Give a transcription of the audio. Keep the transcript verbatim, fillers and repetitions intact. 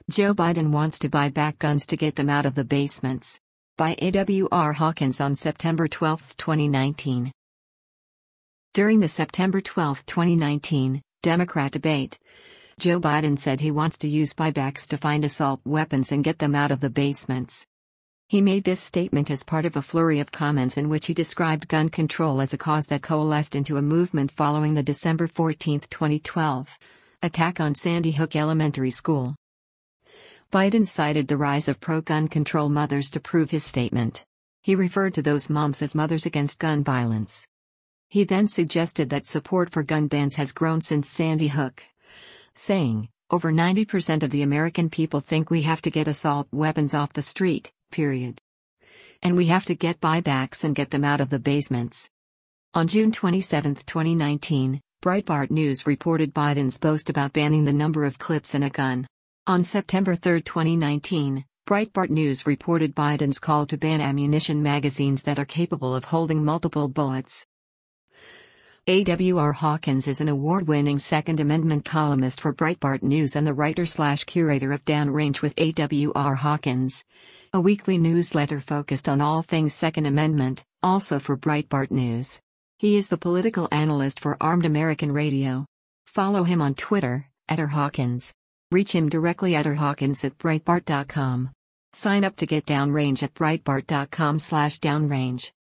Joe Biden wants to buy back guns to get them out of the basements. By A W R Hawkins on September twelfth, twenty nineteen. During the September twelfth, twenty nineteen, Democrat debate, Joe Biden said he wants to use buybacks to find assault weapons and get them out of the basements. He made this statement as part of a flurry of comments in which he described gun control as a cause that coalesced into a movement following the December fourteenth, twenty twelve, attack on Sandy Hook Elementary School. Biden cited the rise of pro-gun control mothers to prove his statement. He referred to those moms as mothers against gun violence. He then suggested that support for gun bans has grown since Sandy Hook, saying, "Over ninety percent of the American people think we have to get assault weapons off the street, period. And we have to get buybacks and get them out of the basements." On June twenty-seventh, twenty nineteen, Breitbart News reported Biden's boast about banning the number of clips in a gun. On September third, twenty nineteen, Breitbart News reported Biden's call to ban ammunition magazines that are capable of holding multiple bullets. A W R Hawkins is an award-winning Second Amendment columnist for Breitbart News and the writer-slash-curator of Downrange with A W R Hawkins, a weekly newsletter focused on all things Second Amendment, also for Breitbart News. He is the political analyst for Armed American Radio. Follow him on Twitter, at R Hawkins. Reach him directly at r hawkins at breitbart dot com. Sign up to get Downrange at breitbart dot com slash downrange.